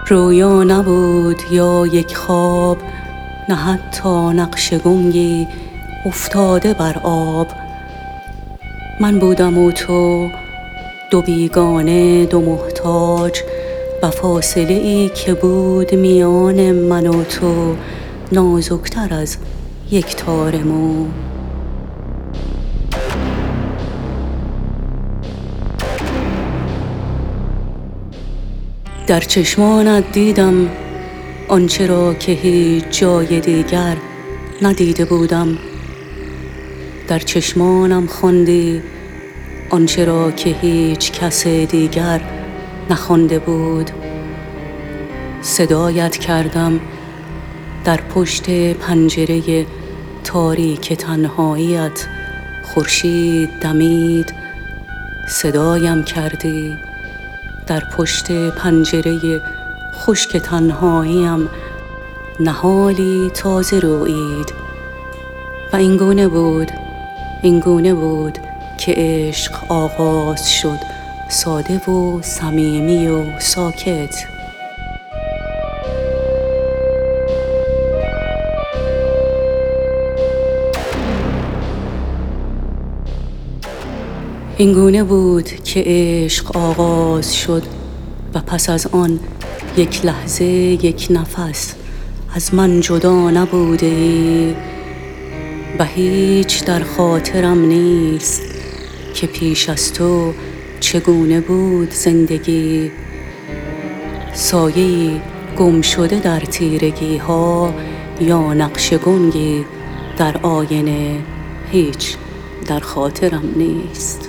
رویا نبود یا یک خواب، نه حتی نقش گنگی افتاده بر آب. من بودم و تو، دو بیگانه، دو محتاج، و فاصله ای که بود میان من و تو نازکتر از یک تار مو. در چشمانت دیدم آنچه را که هیچ جای دیگر ندیده بودم. در چشمانم خواندی آنچه را که هیچ کس دیگر نخوانده بود. صدایت کردم در پشت پنجره تاریک تنهاییت، خورشید دمید. صدایم کردی در پشت پنجره خشک تنهاییم، نهالی تازه رویید. و این گونه بود که عشق آغاز شد، ساده و صمیمی و ساکت. این گونه بود که عشق آغاز شد و پس از آن یک لحظه، یک نفس از من جدا نبوده ای. و هیچ در خاطرم نیست که پیش از تو چگونه بود زندگی. سایه‌ای گم شده در تیرگی ها یا نقش گنگی در آینه، هیچ در خاطرم نیست.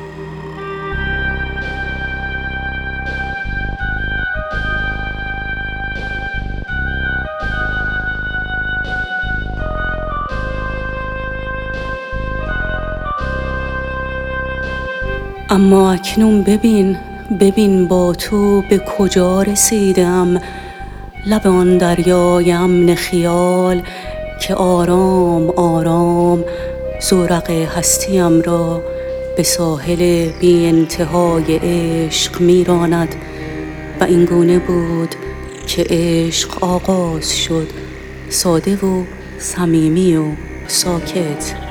اما اکنون ببین با تو به کجا رسیدم. لب آن دریای امن خیال که آرام آرام زورق هستیم را به ساحل بی انتهای عشق میراند. و این گونه بود که عشق آغاز شد، ساده و صمیمی و ساکت.